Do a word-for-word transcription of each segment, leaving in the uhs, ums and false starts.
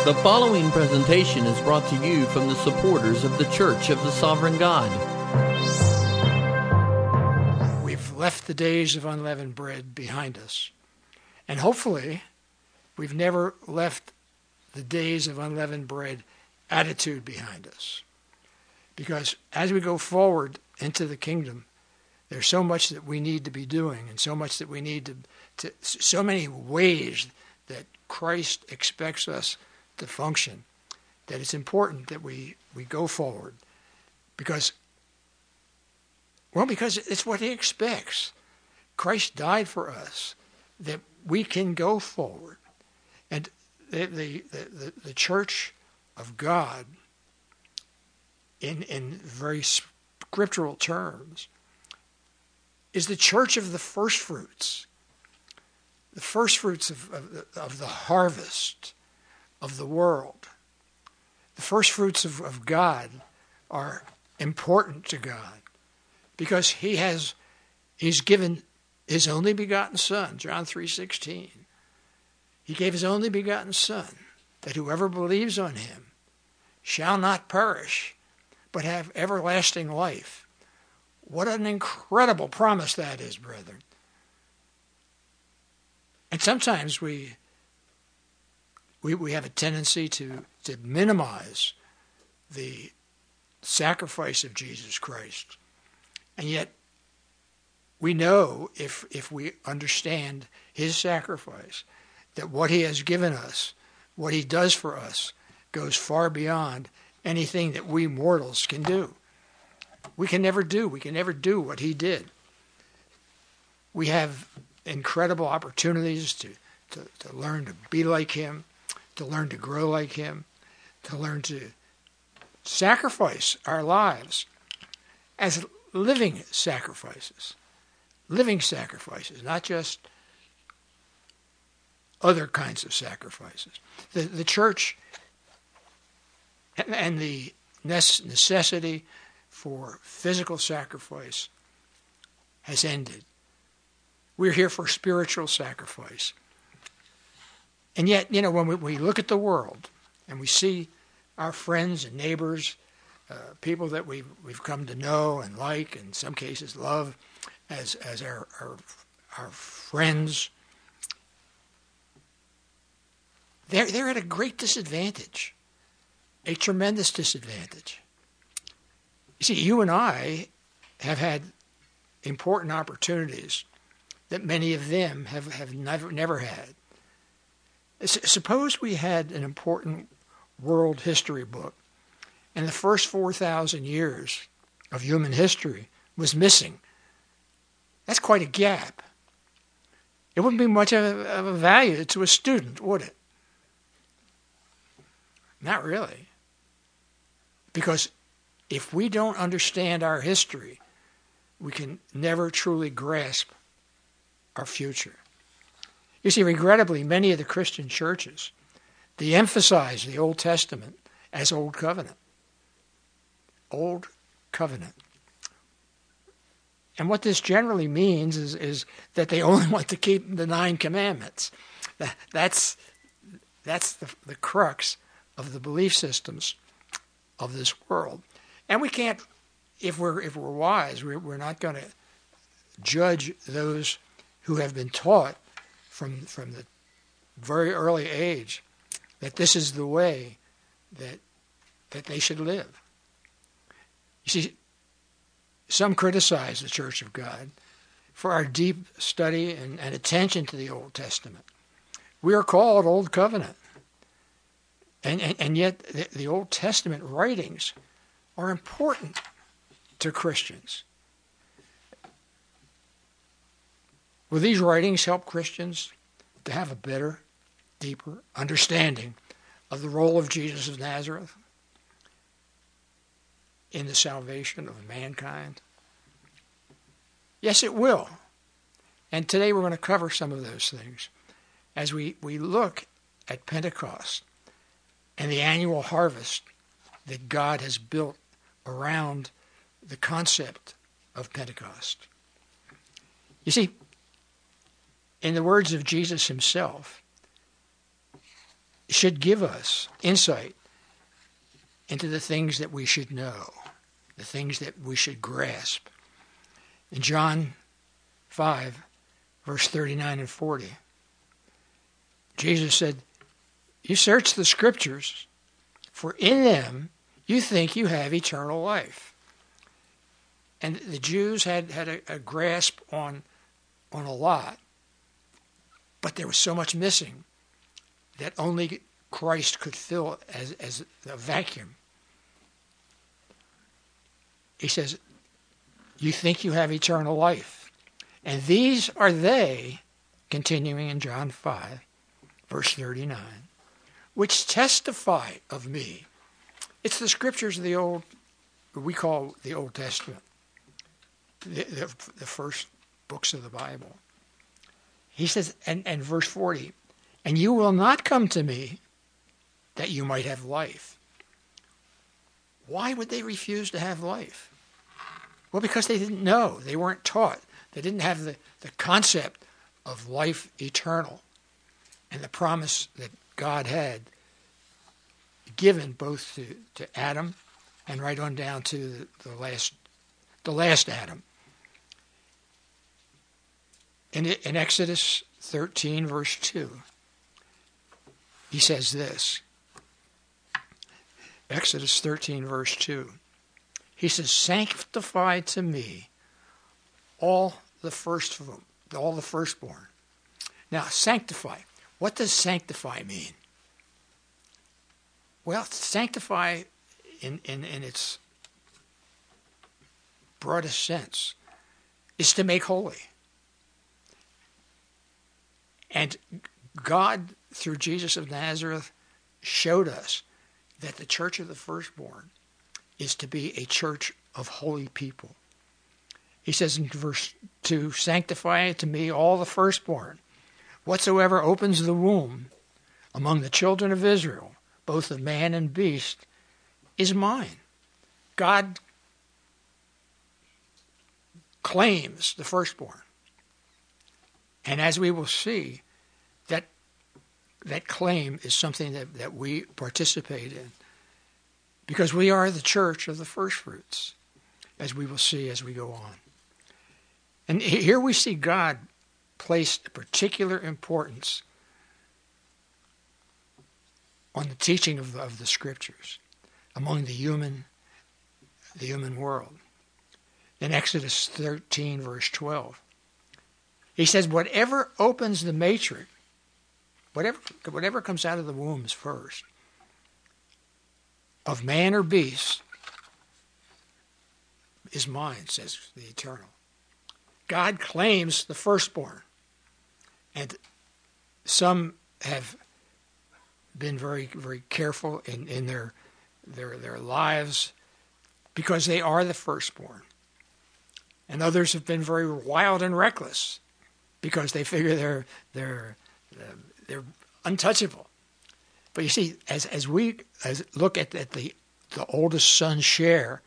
The following presentation is brought to you from the supporters of the Church of the Sovereign God. We've left the days of unleavened bread behind us. And hopefully, we've never left the days of unleavened bread attitude behind us. Because as we go forward into the kingdom, there's so much that we need to be doing and so much that we need to, to so many ways that Christ expects us to function, that it's important that we, we go forward because, well, because it's what he expects. Christ died for us that we can go forward. And the, the, the, the church of God, in, in very scriptural terms, is the church of the first fruits, the first fruits of, of, of the harvest of the world. The first fruits of, of God are important to God because he has he's given his only begotten Son, John three sixteen. He gave his only begotten Son that whoever believes on him shall not perish but have everlasting life. What an incredible promise that is, brethren. And sometimes we We, we have a tendency to, to minimize the sacrifice of Jesus Christ. And yet, we know, if, if we understand his sacrifice, that what he has given us, what he does for us, goes far beyond anything that we mortals can do. We can never do. We can never do what he did. We have incredible opportunities to, to, to learn to be like him, to learn to grow like him, to learn to sacrifice our lives as living sacrifices, living sacrifices, not just other kinds of sacrifices. The, the church and the necessity for physical sacrifice has ended. We're here for spiritual sacrifice. And yet, you know, when we, we look at the world and we see our friends and neighbors, uh, people that we've, we've come to know and like, in some cases love as as our, our, our friends, they're, they're at a great disadvantage, a tremendous disadvantage. You see, you and I have had important opportunities that many of them have, have never, never had. Suppose we had an important world history book, and the first four thousand years of human history was missing. That's quite a gap. It wouldn't be much of a, of a value to a student, would it? Not really. Because if we don't understand our history, we can never truly grasp our future. You see, regrettably, many of the Christian churches, they emphasize the Old Testament as Old Covenant. Old Covenant. And what this generally means is, is that they only want to keep the Nine Commandments. That, that's that's the, the crux of the belief systems of this world. And we can't, if we're if we're wise, we're, we're not going to judge those who have been taught from from the very early age that this is the way that that they should live. You see, some criticize the Church of God for our deep study and, and attention to the Old Testament. We are called Old Covenant. And, and, and yet the, the Old Testament writings are important to Christians. Will these writings help Christians to have a better, deeper understanding of the role of Jesus of Nazareth in the salvation of mankind? Yes, it will. And today we're going to cover some of those things as we, we look at Pentecost and the annual harvest that God has built around the concept of Pentecost. You see, in the words of Jesus himself, should give us insight into the things that we should know, the things that we should grasp. In John five, verse thirty-nine and forty, Jesus said, "You search the Scriptures, for in them you think you have eternal life." And the Jews had, had a, a grasp on, on a lot, but there was so much missing that only Christ could fill as, as a vacuum. He says, "You think you have eternal life. And these are they," continuing in John five, verse thirty-nine, "which testify of me." It's the Scriptures of the Old, we call the Old Testament, the, the, the first books of the Bible. He says, and, and verse forty, "And you will not come to me that you might have life." Why would they refuse to have life? Well, because they didn't know. They weren't taught. They didn't have the, the concept of life eternal and the promise that God had given both to, to Adam and right on down to the, the last the last Adam. In, in Exodus thirteen, verse two, he says this. Exodus thirteen, verse two. He says, "Sanctify to me all the first, all the firstborn." Now, sanctify. What does sanctify mean? Well, sanctify in, in, in its broadest sense is to make holy. And God, through Jesus of Nazareth, showed us that the church of the firstborn is to be a church of holy people. He says in verse two, "Sanctify to me all the firstborn. Whatsoever opens the womb among the children of Israel, both of man and beast, is mine." God claims the firstborn. And as we will see, that that claim is something that, that we participate in, because we are the church of the firstfruits, as we will see as we go on. And here we see God place a particular importance on the teaching of the, of the Scriptures among the human, the human world. In Exodus thirteen, verse twelve, he says, "Whatever opens the matrix, whatever whatever comes out of the wombs first, of man or beast, is mine," says the Eternal. God claims the firstborn. And some have been very, very careful in, in their, their, their lives because they are the firstborn. And others have been very wild and reckless because they figure they're, they're, they're untouchable. But you see, as, as we as look at, at the, the oldest son's share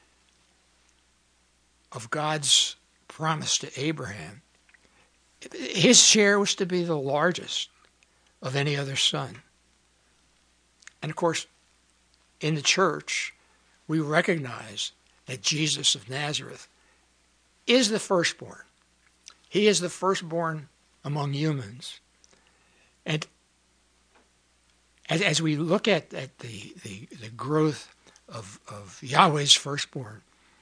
of God's promise to Abraham, his share was to be the largest of any other son. And of course, in the church, we recognize that Jesus of Nazareth is the firstborn. He is the firstborn among humans. And as, as we look at, at the, the, the growth of, of Yahweh's firstborn,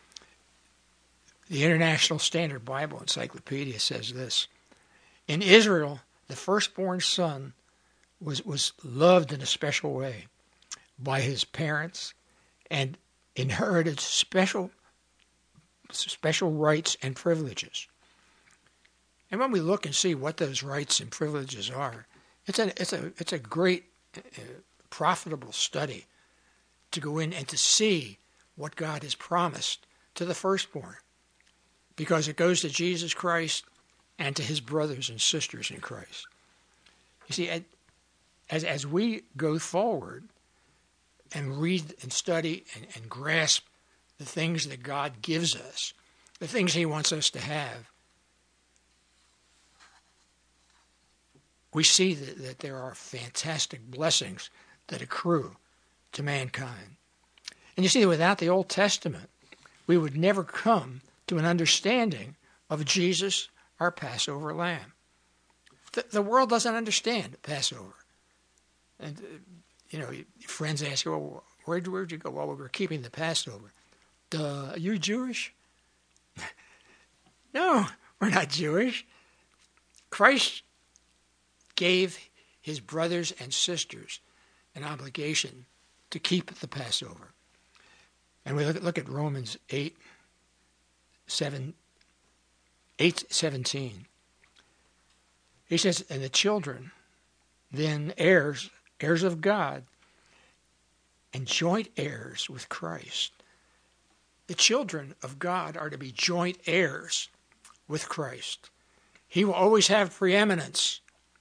the International Standard Bible Encyclopedia says this: "In Israel, the firstborn son was, was loved in a special way by his parents and inherited special special rights and privileges." And when we look and see what those rights and privileges are, it's a it's a it's a great uh, profitable study to go in and to see what God has promised to the firstborn, because it goes to Jesus Christ and to his brothers and sisters in Christ. You see, as as we go forward and read and study and, and grasp the things that God gives us, the things he wants us to have, we see that, that there are fantastic blessings that accrue to mankind. And you see that without the Old Testament, we would never come to an understanding of Jesus, our Passover lamb. The, the world doesn't understand Passover. And, uh, you know, friends ask, well, where'd, where'd you go? Well, we were keeping the Passover. Duh, are you Jewish? No, we're not Jewish. Christ gave his brothers and sisters an obligation to keep the Passover. And we look at, look at Romans eight, seven, eight seventeen. He says, and the children, then heirs, heirs of God, and joint heirs with Christ. The children of God are to be joint heirs with Christ. He will always have preeminence.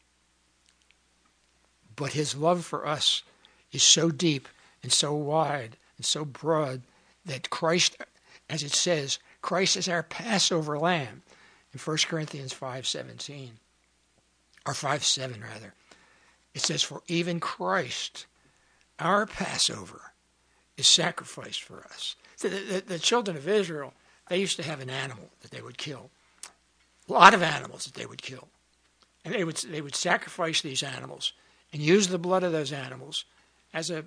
But his love for us is so deep and so wide and so broad that Christ, as it says, Christ is our Passover lamb in First Corinthians five seventeen, or five seven rather. It says, for even Christ, our Passover, is sacrificed for us. So the, the, the children of Israel, they used to have an animal that they would kill. A lot of animals that they would kill. And they would they would sacrifice these animals and use the blood of those animals as a,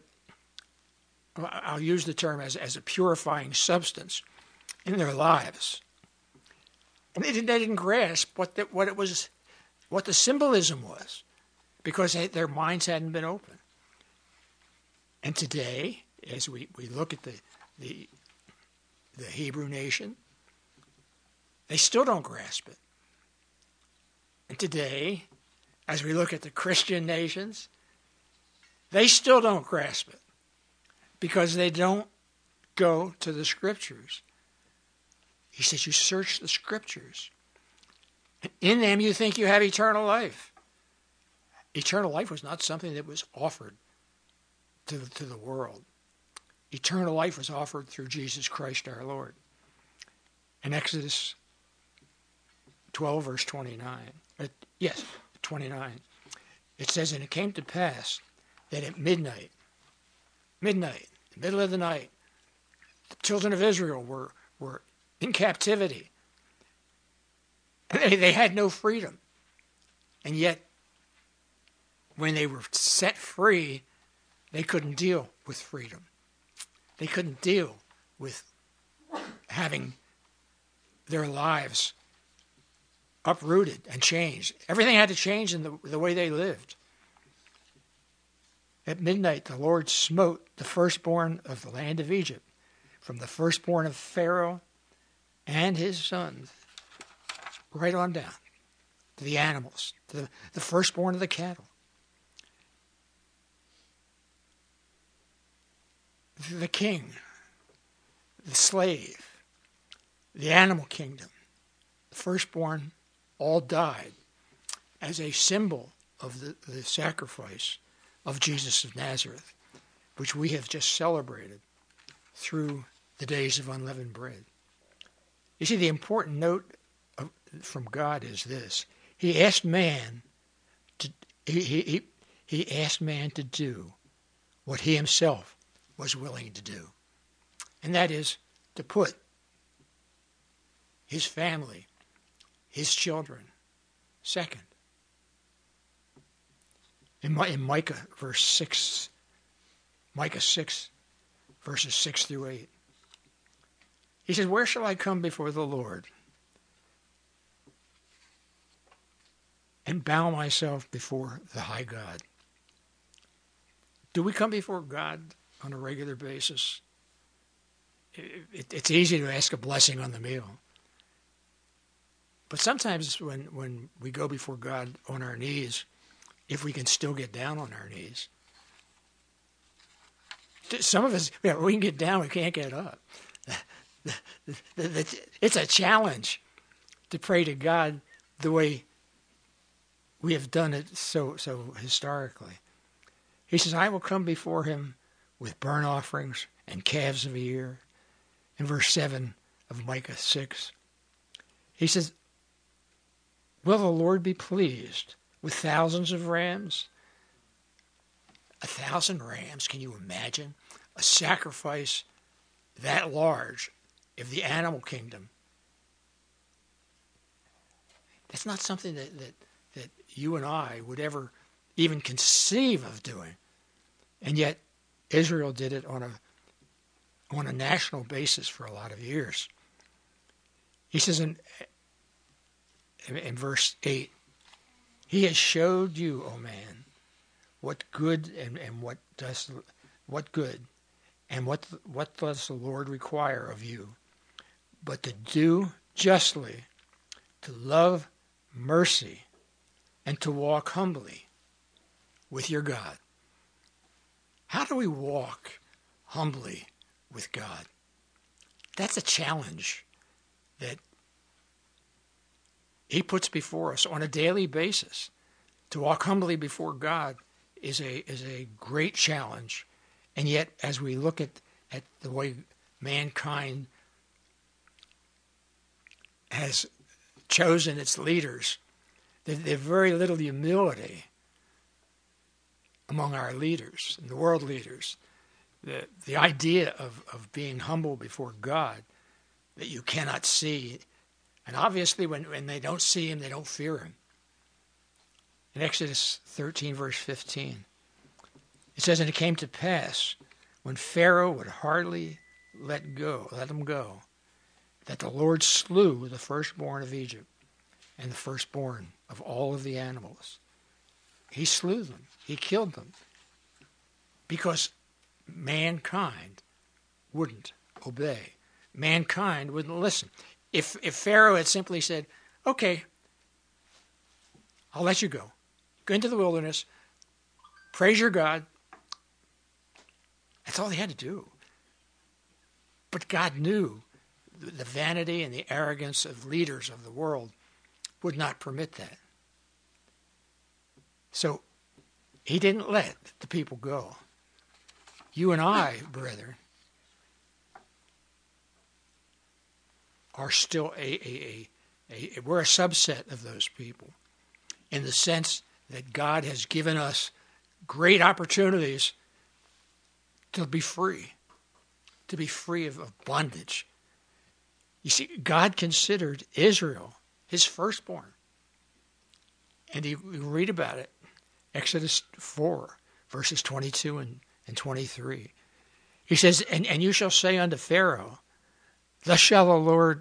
I'll use the term as, as a purifying substance in their lives. And they didn't, they didn't grasp what the, what it was, what the symbolism was, because they, their minds hadn't been open. And today, as we, we look at the, the the Hebrew nation, they still don't grasp it. And today, as we look at the Christian nations, they still don't grasp it because they don't go to the Scriptures. He says, you search the Scriptures. And in them you think you have eternal life. Eternal life was not something that was offered to, to the world. Eternal life was offered through Jesus Christ our Lord. In Exodus twelve, verse twenty-nine, uh, yes, twenty-nine, it says, and it came to pass that at midnight, midnight, the middle of the night, the children of Israel were, were in captivity. They, they had no freedom. And yet, when they were set free, they couldn't deal with freedom. They couldn't deal with having their lives uprooted and changed. Everything had to change in the, the way they lived. At midnight, the Lord smote the firstborn of the land of Egypt, from the firstborn of Pharaoh and his sons, right on down to the animals, to the, the firstborn of the cattle. The king, the slave, the animal kingdom, the firstborn, all died as a symbol of the, the sacrifice of Jesus of Nazareth, which we have just celebrated through the days of unleavened bread. You see, the important note of, from God is this. He asked man to he, he, he asked man to do what he himself was willing to do. And that is to put his family, his children, second. In, in Micah, verse six, Micah six, verses six through eight, he says, where shall I come before the Lord and bow myself before the high God? Do we come before God on a regular basis? It, it, it's easy to ask a blessing on the meal. But sometimes when, when we go before God on our knees, if we can still get down on our knees. Some of us, yeah, we can get down, we can't get up. It's a challenge to pray to God the way we have done it so so historically. He says, I will come before him with burnt offerings and calves of a year. In verse seven of Micah six, he says, will the Lord be pleased with thousands of rams? A thousand rams, can you imagine? A sacrifice that large of the animal kingdom. That's not something that, that, that you and I would ever even conceive of doing. And yet, Israel did it on a on a national basis for a lot of years. He says in, in, in verse eight, He has showed you, O man, what good and, and what does what good and what what does the Lord require of you, but to do justly, to love mercy, and to walk humbly with your God. How do we walk humbly with God? That's a challenge that He puts before us on a daily basis. To walk humbly before God is a is a great challenge. And yet, as we look at, at the way mankind has chosen its leaders, there, there's very little humility among our leaders, and the world leaders. The, the idea of, of being humble before God that you cannot see. And obviously when, when they don't see Him, they don't fear Him. In Exodus thirteen, verse fifteen, it says, And it came to pass, when Pharaoh would hardly let go, let him go, that the Lord slew the firstborn of Egypt and the firstborn of all of the animals. He slew them. He killed them. Because mankind wouldn't obey. Mankind wouldn't listen. If if Pharaoh had simply said, okay, I'll let you go. Go into the wilderness. Praise your God. That's all he had to do. But God knew the vanity and the arrogance of leaders of the world would not permit that. So He didn't let the people go. You and I, brethren, are still a, a, a, a, we're a subset of those people in the sense that God has given us great opportunities to be free, to be free of, of bondage. You see, God considered Israel His firstborn. And you read about it, Exodus four, verses twenty-two and, and twenty-three. He says, and, and you shall say unto Pharaoh, Thus shall the Lord,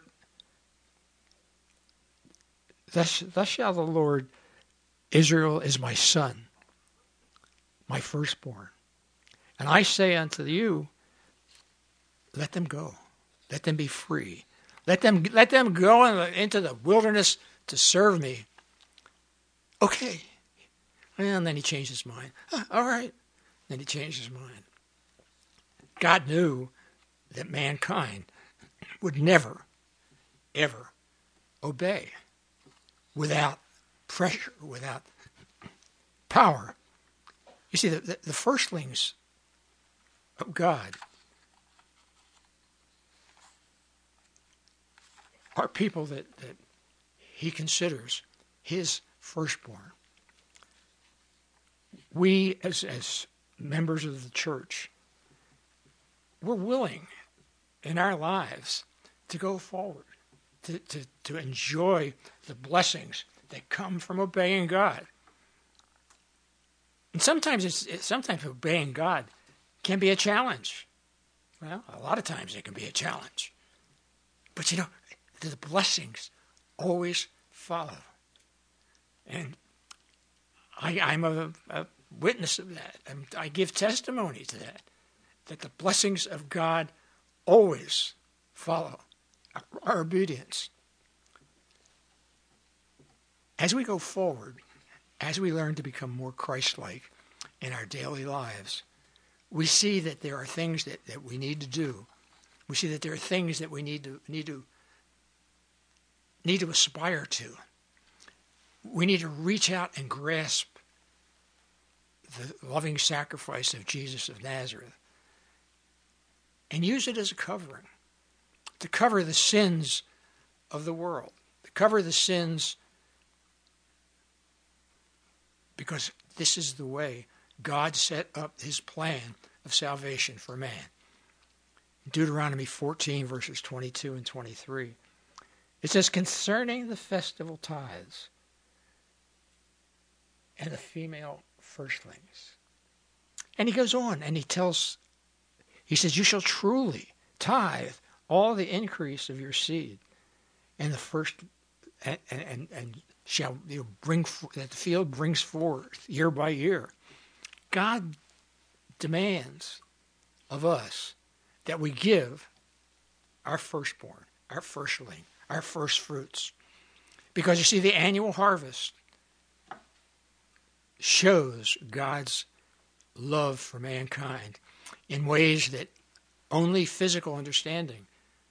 thus, thus shall the Lord, Israel is my son, my firstborn. And I say unto you, let them go. Let them be free. Let them let them go in the, into the wilderness to serve me. Okay. And then he changed his mind. Ah, all right. Then he changed his mind. God knew that mankind would never, ever obey without pressure, without power. You see, the, the, the firstlings of God are people that, that He considers His firstborn. We, as, as members of the church, we're willing in our lives to go forward, to, to, to enjoy the blessings that come from obeying God. And sometimes it's, it's sometimes obeying God can be a challenge. Well, a lot of times it can be a challenge. But you know, the blessings always follow. And I, I'm a, a witness of that. I'm, I give testimony to that, that the blessings of God always follow our, our obedience. As we go forward, as we learn to become more Christ-like in our daily lives, we see that there are things that, that we need to do. We see that there are things that we need to need to need to aspire to. We need to reach out and grasp the loving sacrifice of Jesus of Nazareth and use it as a covering to cover the sins of the world, to cover the sins because this is the way God set up his plan of salvation for man. Deuteronomy fourteen, verses twenty-two and twenty-three. It says, concerning the festival tithes and the female firstlings. And he goes on and he tells, he says, you shall truly tithe all the increase of your seed and the first, and, and, and shall you bring, that the field brings forth year by year. God demands of us that we give our firstborn, our firstling, our first fruits. Because you see, the annual harvest shows God's love for mankind in ways that only physical understanding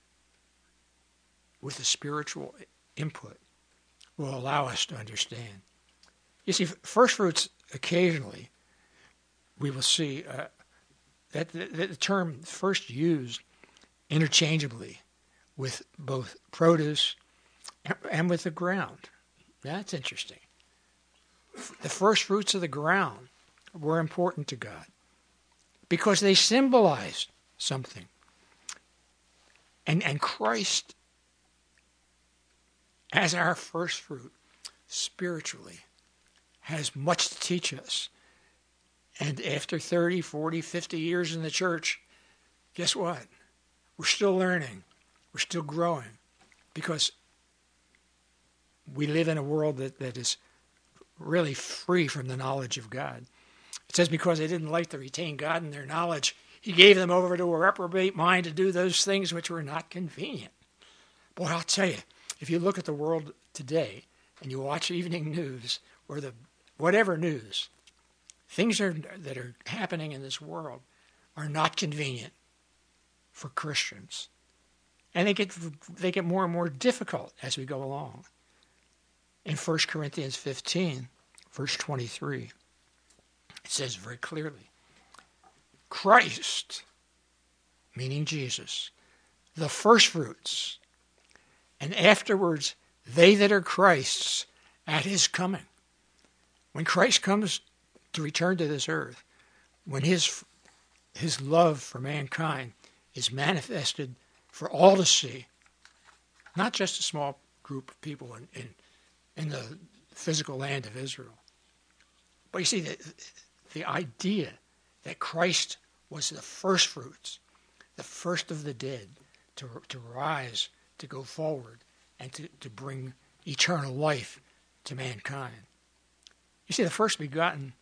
with a spiritual input will allow us to understand. You see, first fruits, occasionally, we will see uh, that the, the term first used interchangeably with both produce and with the ground. That's interesting. The first fruits of the ground were important to God because they symbolized something. And, and Christ, as our first fruit, spiritually, has much to teach us. And after thirty, forty, fifty years in the church, guess what? We're still learning. We're still growing because we live in a world that, that is really free from the knowledge of God. It says because they didn't like to retain God in their knowledge, he gave them over to a reprobate mind to do those things which were not convenient. Boy, I'll tell you, if you look at the world today and you watch evening news or the whatever news, things are, that are happening in this world are not convenient for Christians. And they get they get more and more difficult as we go along. In First Corinthians fifteen, verse twenty-three, it says very clearly, Christ, meaning Jesus, the firstfruits, and afterwards they that are Christ's at his coming. When Christ comes to return to this earth, when his his love for mankind is manifested for all to see, not just a small group of people in, in, in the physical land of Israel. But you see, the, the idea that Christ was the first fruits, the first of the dead, to, to rise, to go forward, and to, to bring eternal life to mankind. You see, the first begotten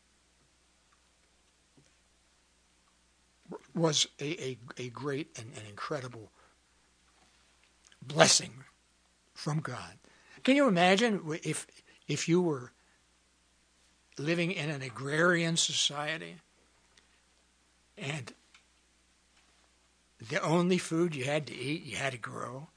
was a, a, a great and an incredible blessing from God. Can you imagine if if you were living in an agrarian society and the only food you had to eat, you had to grow?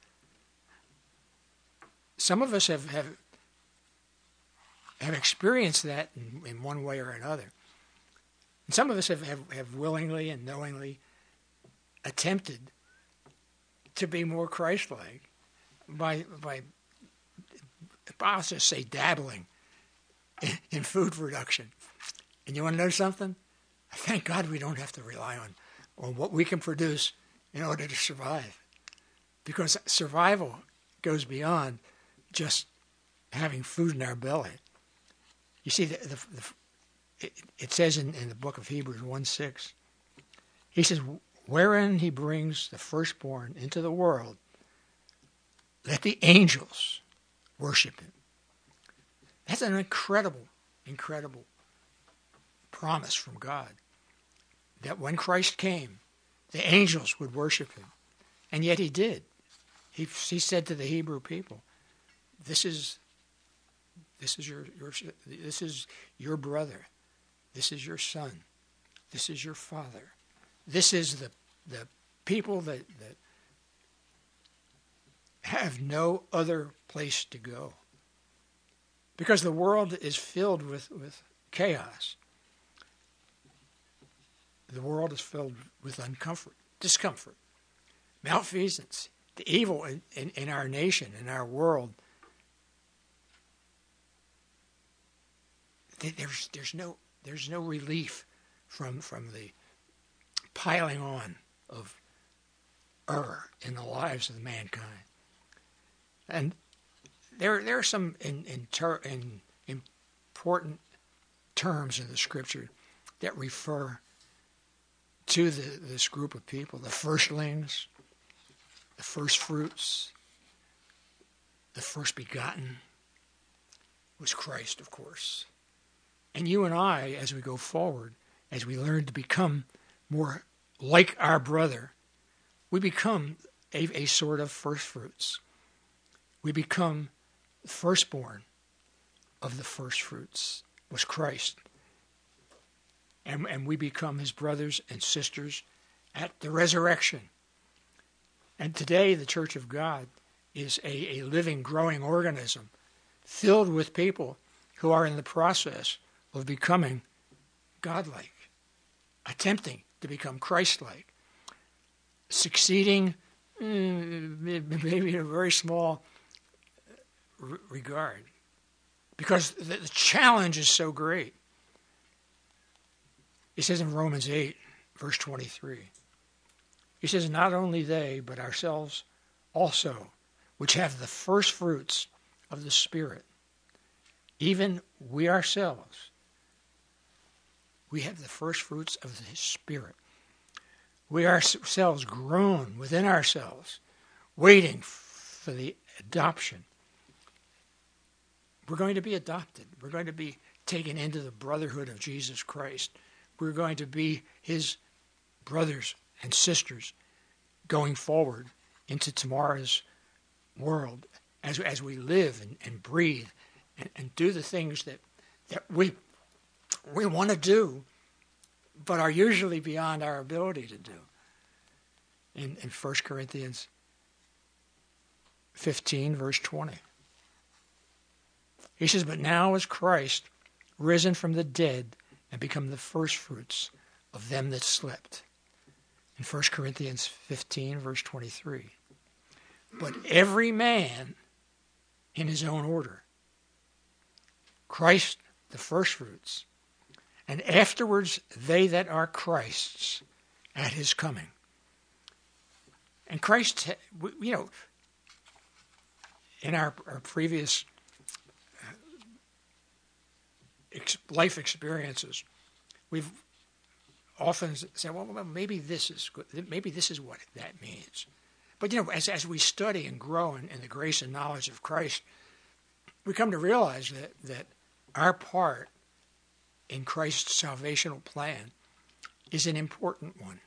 Some of us have have, have experienced that in, in one way or another. And some of us have, have, have willingly and knowingly attempted to be more Christ-like by, by I'll just say, dabbling in, in food production. And you want to know something? Thank God we don't have to rely on, on what we can produce in order to survive. Because survival goes beyond just having food in our belly. You see, the, the, the, it, it says in, in the book of Hebrews one six, he says, wherein he brings the firstborn into the world, let the angels worship him. That's an incredible, incredible promise from God. That when Christ came, the angels would worship him. And yet he did. He, he said to the Hebrew people, this is this is your, your this is your brother. This is your son. This is your father. This is the the people that, that have no other place to go. Because the world is filled with, with chaos. The world is filled with uncomfort, discomfort, malfeasance, the evil in, in, in our nation, in our world. there's there's no there's no relief from from the piling on of error in the lives of mankind. And there there are some in, in, ter, in important terms in the Scripture that refer to the, this group of people: the firstlings, the first fruits, the first begotten was Christ, of course. And you and I, as we go forward, as we learn to become more like our brother, we become a, a sort of first fruits. We become the firstborn of the first fruits was Christ. And, and we become his brothers and sisters at the resurrection. And today the Church of God is a, a living, growing organism filled with people who are in the process of becoming godlike, attempting to become Christ-like, succeeding mm, maybe in a very small r- regard, because the, the challenge is so great. He says in Romans eight, verse twenty-three, he says, not only they, but ourselves also, which have the first fruits of the Spirit, even we ourselves, we have the first fruits of the Spirit. We ourselves groan within ourselves, waiting for the adoption. We're going to be adopted. We're going to be taken into the brotherhood of Jesus Christ. We're going to be his brothers and sisters going forward into tomorrow's world as, as we live and, and breathe and, and do the things that, that we we want to do, but are usually beyond our ability to do. In, in First Corinthians fifteen, verse twenty. He says, but now is Christ risen from the dead and become the firstfruits of them that slept. In First Corinthians fifteen, verse twenty-three. But every man in his own order. Christ, the firstfruits, and afterwards they that are Christ's at his coming. And Christ, you know, in our, our previous life experiences, we've often said, well, well, maybe this is good. Maybe this is what that means. But, you know, as, as we study and grow in, in the grace and knowledge of Christ, we come to realize that, that our part in Christ's salvational plan is an important one.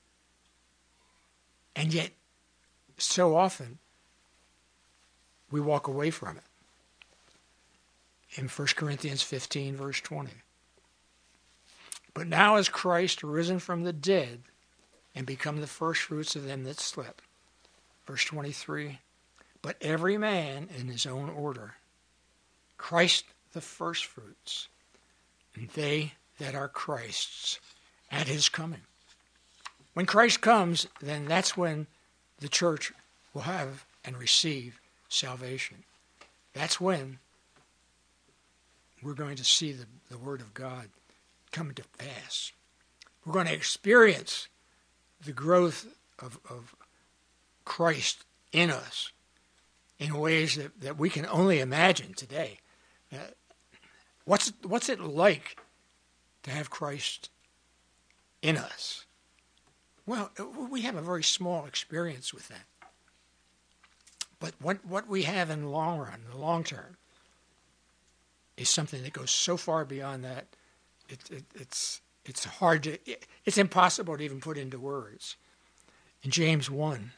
And yet, so often, we walk away from it. In First Corinthians fifteen, verse twenty. But now is Christ risen from the dead and become the firstfruits of them that slept. Verse twenty-three. But every man in his own order. Christ the firstfruits, and they that are Christ's at his coming. When Christ comes, then that's when the church will have and receive salvation. That's when we're going to see the, the Word of God come to pass. We're going to experience the growth of, of Christ in us in ways that, that we can only imagine today. Uh, what's, what's it like to have Christ in us? Well, we have a very small experience with that. But what, what we have in the long run, in the long term, is something that goes so far beyond that, it, it, it's it's hard to, it, it's impossible to even put into words. In James one,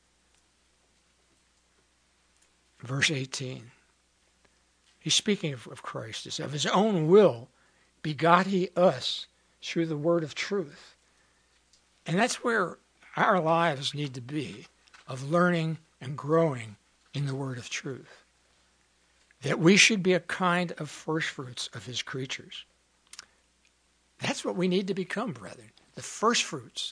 verse eighteen, he's speaking of, of Christ. He says, of his own will begot he us through the word of truth. And that's where our lives need to be, of learning and growing in the word of truth. That we should be a kind of firstfruits of his creatures. That's what we need to become, brethren. The firstfruits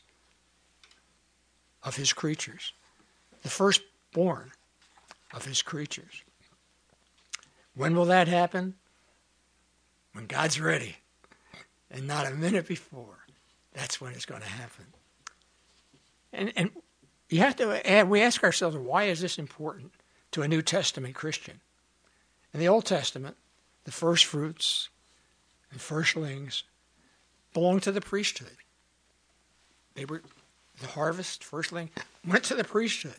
of his creatures. The firstborn of his creatures. When will that happen? when God's ready, and not a minute before. That's when it's going to happen. And and you have to add, we ask ourselves, why is this important to a New Testament Christian? In the Old Testament, the first fruits and firstlings belonged to the priesthood. They were the harvest, firstling, went to the priesthood.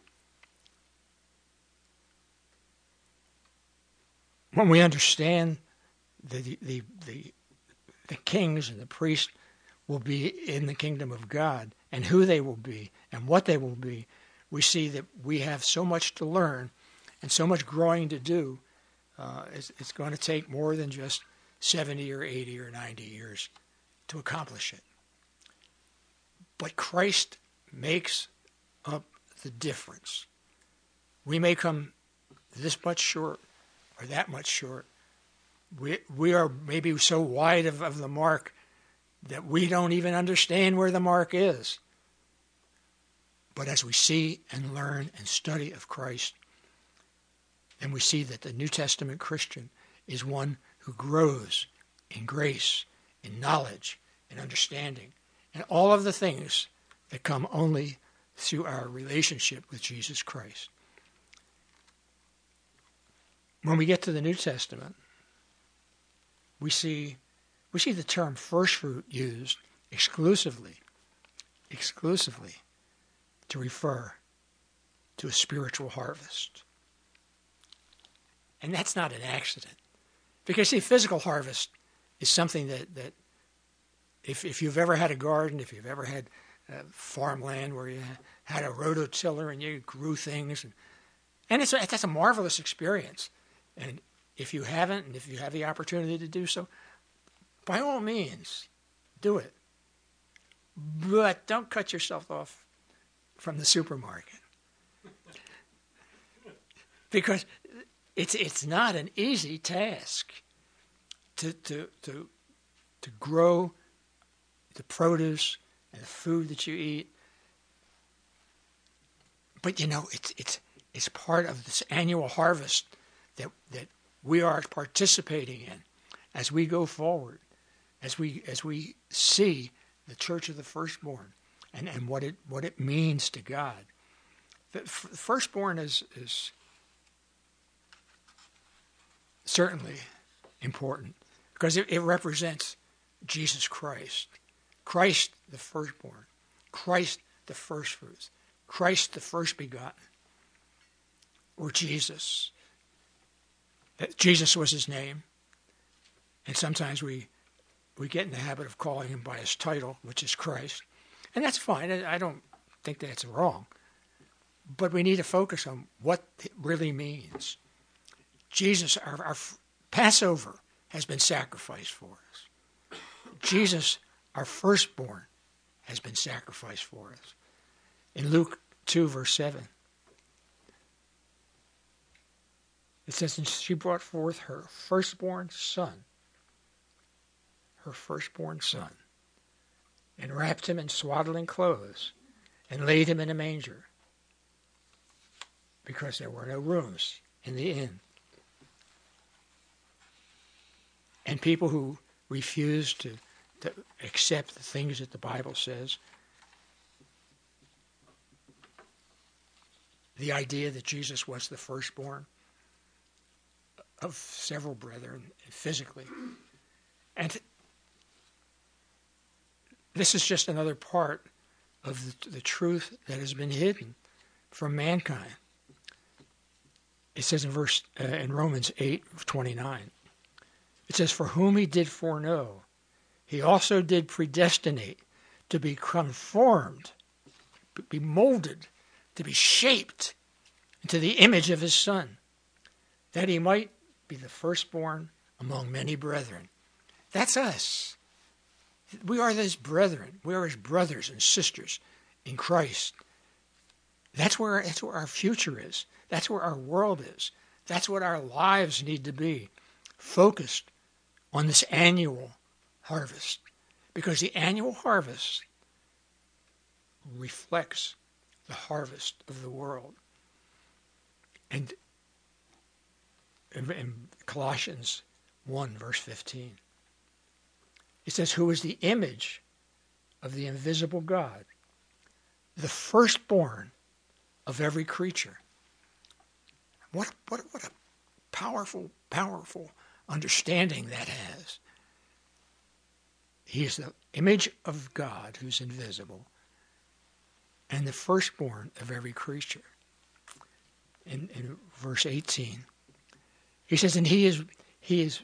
When we understand the the the the kings and the priests will be in the kingdom of God, and who they will be and what they will be, we see that we have so much to learn and so much growing to do. Uh, it's, it's going to take more than just seventy or eighty or ninety years to accomplish it. But Christ makes up the difference. We may come this much short or that much short. We we are maybe so wide of, of the mark that we don't even understand where the mark is. But as we see and learn and study of Christ, then we see that the New Testament Christian is one who grows in grace, in knowledge, in understanding, and all of the things that come only through our relationship with Jesus Christ. When we get to the New Testament, we see we see the term first fruit used exclusively, exclusively to refer to a spiritual harvest. And that's not an accident. Because, see, physical harvest is something that, that if, if you've ever had a garden, if you've ever had uh, farmland where you had a rototiller and you grew things, and, and it's a, that's a marvelous experience. And if you haven't, and if you have the opportunity to do so, by all means, do it. But don't cut yourself off from the supermarket. Because it's it's not an easy task to to to to grow the produce and the food that you eat. But you know, it's it's it's part of this annual harvest that that we are participating in as we go forward, as we as we see the Church of the Firstborn and, and what it what it means to God. The firstborn is is certainly important because it, it represents Jesus Christ. Christ the firstborn. Christ the firstfruits. Christ the first begotten. Or Jesus. Jesus was his name. And sometimes we we get in the habit of calling him by his title, which is Christ. And that's fine. I don't think that's wrong. But we need to focus on what it really means. Jesus, our, our Passover, has been sacrificed for us. Jesus, our firstborn, has been sacrificed for us. In Luke two, verse seven, it says, and she brought forth her firstborn son, her firstborn son, and wrapped him in swaddling clothes, and laid him in a manger, because there were no rooms in the inn. And people who refuse to, to accept the things that the Bible says, the idea that Jesus was the firstborn of several brethren physically. And this is just another part of the, the truth that has been hidden from mankind. It says in verse uh, in Romans eight twenty-nine, it says, for whom he did foreknow, he also did predestinate to be conformed, be molded, to be shaped into the image of his Son, that he might be the firstborn among many brethren. That's us. We are his brethren. We are his brothers and sisters in Christ. That's where, that's where our future is. That's where our world is. That's what our lives need to be, focused on this annual harvest. Because the annual harvest reflects the harvest of the world. And in Colossians one, verse fifteen. It says, who is the image of the invisible God, the firstborn of every creature. What, what, what a powerful, powerful understanding that has. He is the image of God who's invisible and the firstborn of every creature. In, in verse eighteen, he says, and he is, he is,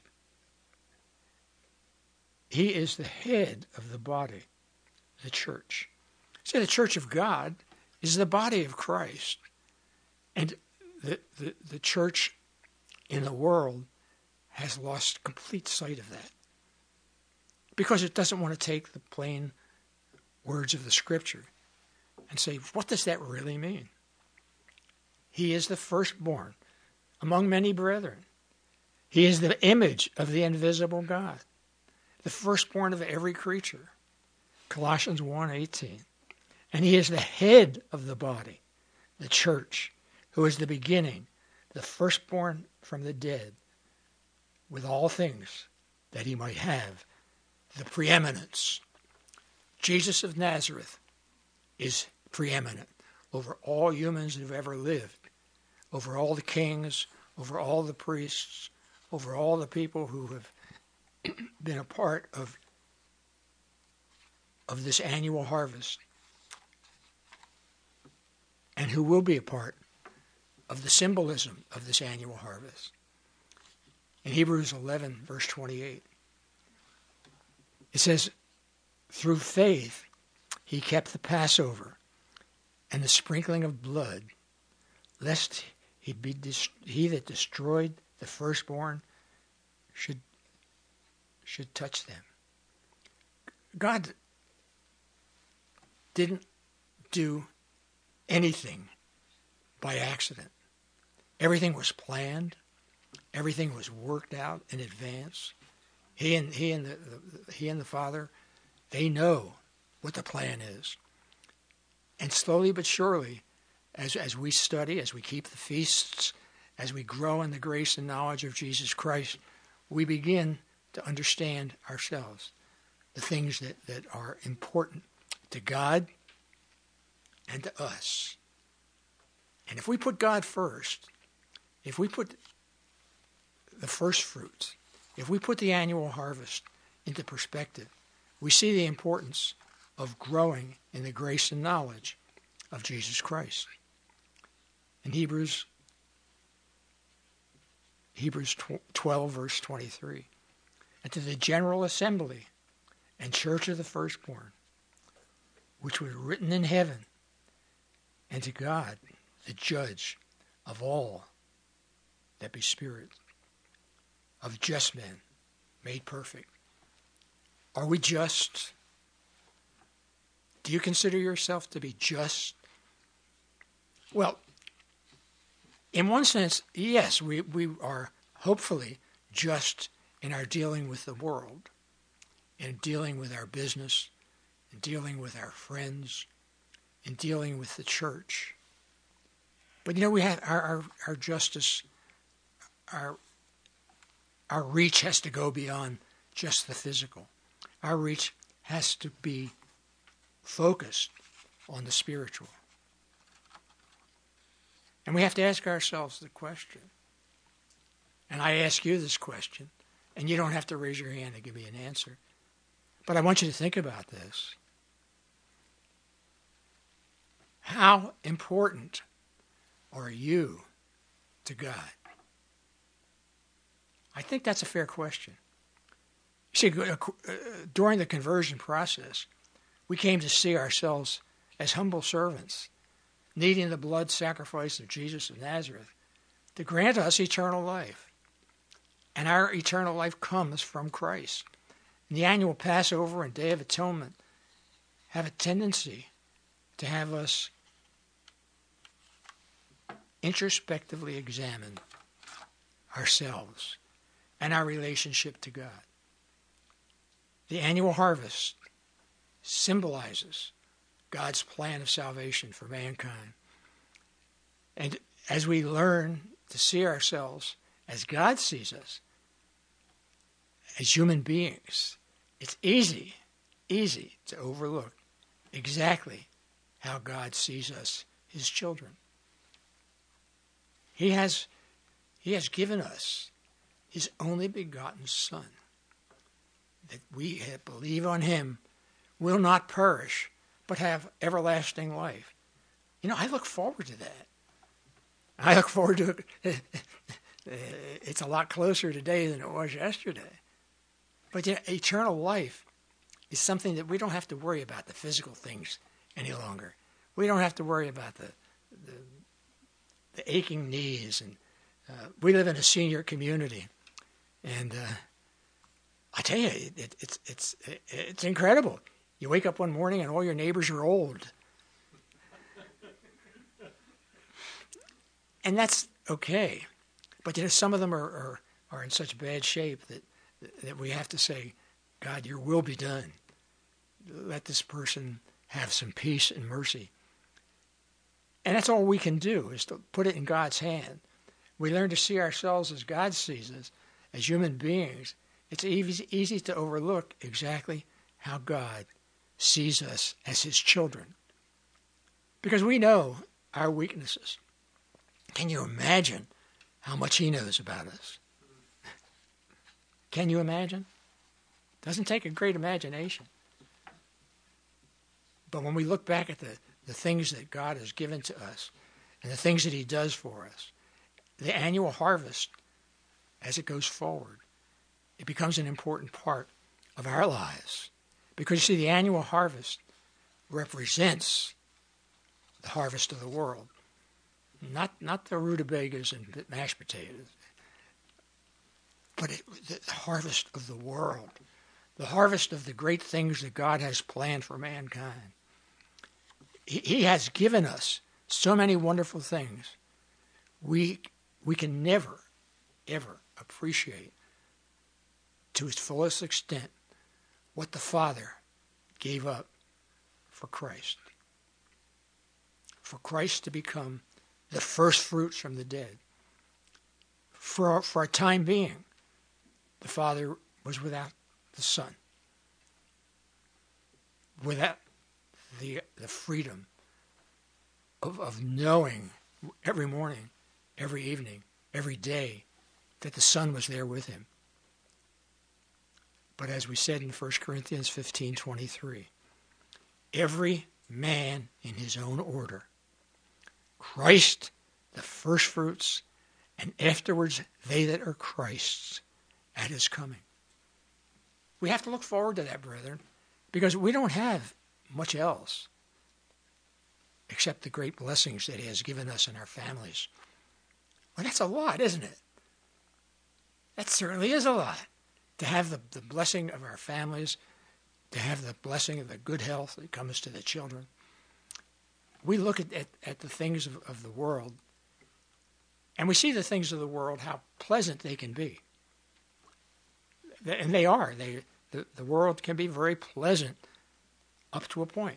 he is the head of the body, the church. See, the church of God is the body of Christ. And the, the, the church in the world has lost complete sight of that, because it doesn't want to take the plain words of the Scripture and say, what does that really mean? He is the firstborn among many brethren. He is the image of the invisible God, the firstborn of every creature. Colossians one eighteen. And he is the head of the body, the church, who is the beginning, the firstborn from the dead, with all things that he might have the preeminence. Jesus of Nazareth is preeminent over all humans who have ever lived, over all the kings, over all the priests, over all the people who have been a part of, of this annual harvest, and who will be a part of the symbolism of this annual harvest. In Hebrews eleven, verse twenty-eight, it says, through faith he kept the Passover and the sprinkling of blood, lest he be dis- he that destroyed the firstborn should should touch them. God didn't do anything by accident. Everything was planned. Everything was worked out in advance. He and he and the, the he and the Father, they know what the plan is. And slowly but surely, as as we study, as we keep the feasts, as we grow in the grace and knowledge of Jesus Christ, we begin to understand ourselves, the things that, that are important to God and to us. And if we put God first, if we put the first fruits, if we put the annual harvest into perspective, we see the importance of growing in the grace and knowledge of Jesus Christ. In Hebrews, Hebrews twelve, verse twenty-three, and to the general assembly and church of the firstborn, which was written in heaven, and to God, the judge of all that be spirit, of just men made perfect. Are we just? Do you consider yourself to be just? Well, in one sense, yes, we, we are hopefully just in our dealing with the world, in dealing with our business, in dealing with our friends, in dealing with the church. But you know, we have our, our, our justice, our our reach has to go beyond just the physical. Our reach has to be focused on the spiritual. And we have to ask ourselves the question. And I ask you this question, and you don't have to raise your hand to give me an answer. But I want you to think about this. How important are you to God? I think that's a fair question. You see, during the conversion process, we came to see ourselves as humble servants, needing the blood sacrifice of Jesus of Nazareth to grant us eternal life. And our eternal life comes from Christ. And the annual Passover and Day of Atonement have a tendency to have us introspectively examine ourselves and our relationship to God. The annual harvest symbolizes God's plan of salvation for mankind. And as we learn to see ourselves as God sees us, as human beings, it's easy, easy to overlook exactly how God sees us, his children. He has, he has given us his only begotten Son, that we that believe on him will not perish, but have everlasting life. You know, I look forward to that. I look forward to it. It's a lot closer today than it was yesterday. But you know, eternal life is something that we don't have to worry about the physical things any longer. We don't have to worry about the the, the aching knees. And uh, we live in a senior community, and uh, I tell you, it, it, it's it's it's incredible. You wake up one morning and all your neighbors are old, and that's okay. But you know, some of them are, are, are in such bad shape that that we have to say, God, your will be done. Let this person have some peace and mercy. And that's all we can do, is to put it in God's hand. We learn to see ourselves as God sees us, as human beings. It's easy, easy to overlook exactly how God sees us as his children, because we know our weaknesses. Can you imagine how much he knows about us? Can you imagine? Doesn't take a great imagination. But when we look back at the, the things that God has given to us and the things that he does for us, the annual harvest, as it goes forward, it becomes an important part of our lives. Because you see, the annual harvest represents the harvest of the world. Not not the rutabagas and mashed potatoes, but it, the harvest of the world. The harvest of the great things that God has planned for mankind. He, he has given us so many wonderful things. We, we can never, ever appreciate to its fullest extent what the Father gave up for Christ. For Christ to become the first fruits from the dead. For, for a time being, the Father was without the Son, without the the freedom of, of knowing every morning, every evening, every day that the Son was there with him. But as we said in First Corinthians fifteen twenty-three, every man in his own order, Christ the firstfruits, and afterwards they that are Christ's at his coming. We have to look forward to that, brethren, because we don't have much else except the great blessings that he has given us in our families. Well, that's a lot, isn't it? That certainly is a lot. To have the, the blessing of our families, to have the blessing of the good health that comes to the children. We look at, at, at the things of, of the world, and we see the things of the world, how pleasant they can be. And they are. They, the, the world can be very pleasant up to a point.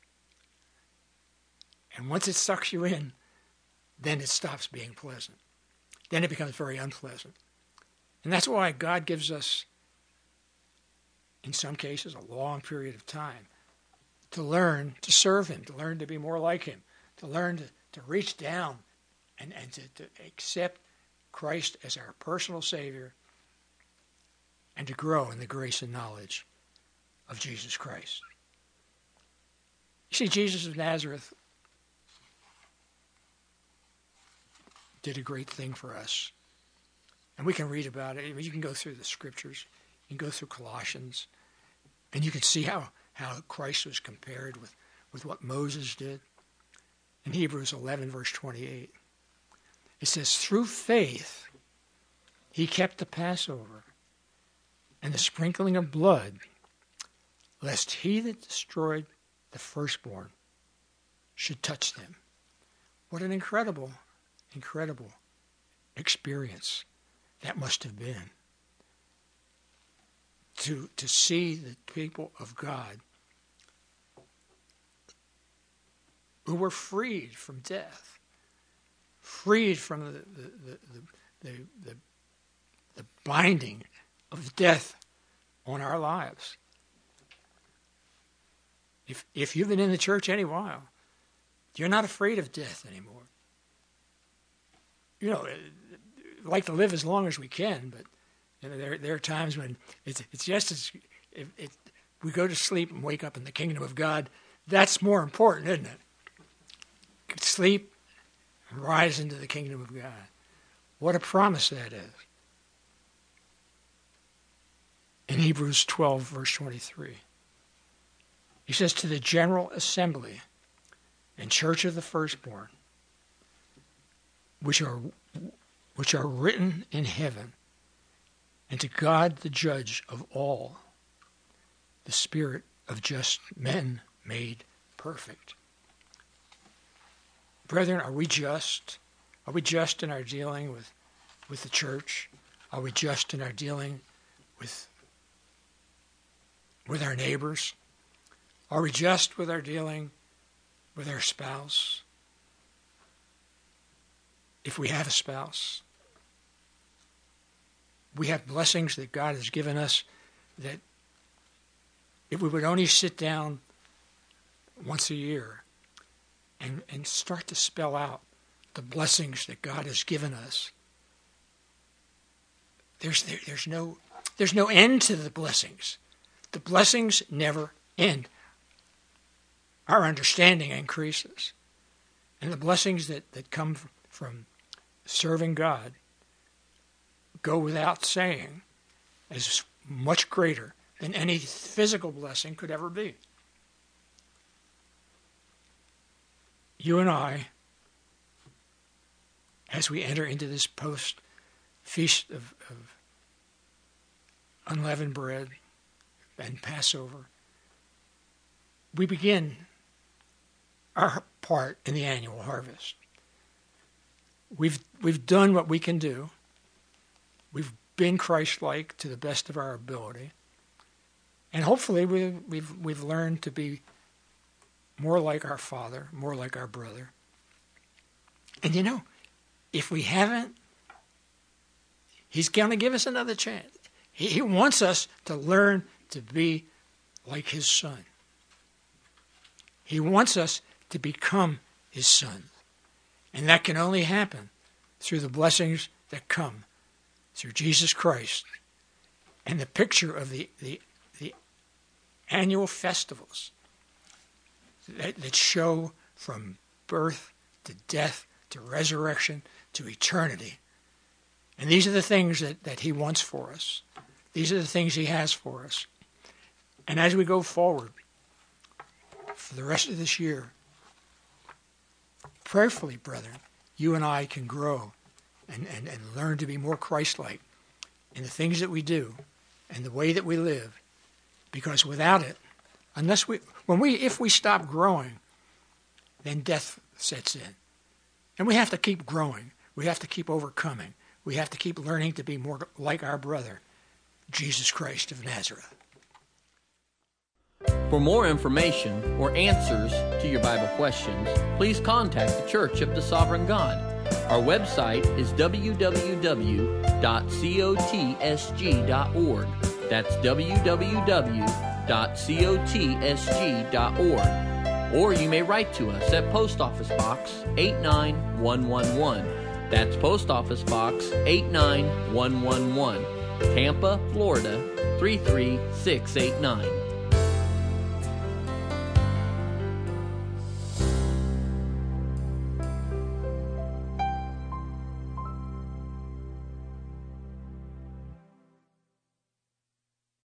And once it sucks you in, then it stops being pleasant. Then it becomes very unpleasant. And that's why God gives us, in some cases, a long period of time to learn to serve him, to learn to be more like him, to learn to, to reach down and, and to, to accept Christ as our personal Savior, and to grow in the grace and knowledge of Jesus Christ. You see, Jesus of Nazareth did a great thing for us. And we can read about it. You can go through the scriptures. You can go through Colossians. And you can see how, how Christ was compared with, with what Moses did. In Hebrews eleven, verse twenty-eight, it says, through faith he kept the Passover and the sprinkling of blood, lest he that destroyed the firstborn should touch them. What an incredible, incredible experience that must have been. To, to see the people of God who were freed from death, freed from the, the, the, the, the, the binding of death on our lives. If if you've been in the church any while, you're not afraid of death anymore. You know, like to live as long as we can, but you know, there there are times when it's it's just as if it, we go to sleep and wake up in the kingdom of God. That's more important, isn't it? Sleep and rise into the kingdom of God. What a promise that is. In Hebrews twelve, verse twenty-three, he says, to the general assembly and church of the firstborn, which are which are written in heaven, and to God the judge of all, the spirit of just men made perfect. Brethren, are we just? Are we just in our dealing with, with the church? Are we just in our dealing with, with our neighbors? Are we just with our dealing with our spouse? If we have a spouse, we have blessings that God has given us that if we would only sit down once a year and, and start to spell out the blessings that God has given us, there's there, there's no there's no end to the blessings. The blessings never end. Our understanding increases. And the blessings that, that come from serving God go without saying is much greater than any physical blessing could ever be. You and I, as we enter into this post-feast of, of unleavened bread and Passover, we begin our part in the annual harvest. We've we've done what we can do. We've been Christ-like to the best of our ability, and hopefully we, we've we've learned to be more like our Father, more like our brother. And you know, if we haven't, He's going to give us another chance. He, he wants us to learn to be like His Son. He wants us to become His Son. And that can only happen through the blessings that come through Jesus Christ and the picture of the, the, the annual festivals that, that show from birth to death to resurrection to eternity. And these are the things that, that He wants for us. These are the things He has for us. And as we go forward for the rest of this year, prayerfully, brethren, you and I can grow and, and, and learn to be more Christ-like in the things that we do and the way that we live. Because without it, unless we, when we, if we stop growing, then death sets in. And we have to keep growing. We have to keep overcoming. We have to keep learning to be more like our brother, Jesus Christ of Nazareth. For more information or answers to your Bible questions, please contact the Church of the Sovereign God. Our website is w w w dot cotsg dot org. That's w w w dot cotsg dot org. Or you may write to us at Post Office Box eight nine one one one. That's Post Office Box eight nine one one one, Tampa, Florida three three six eight nine.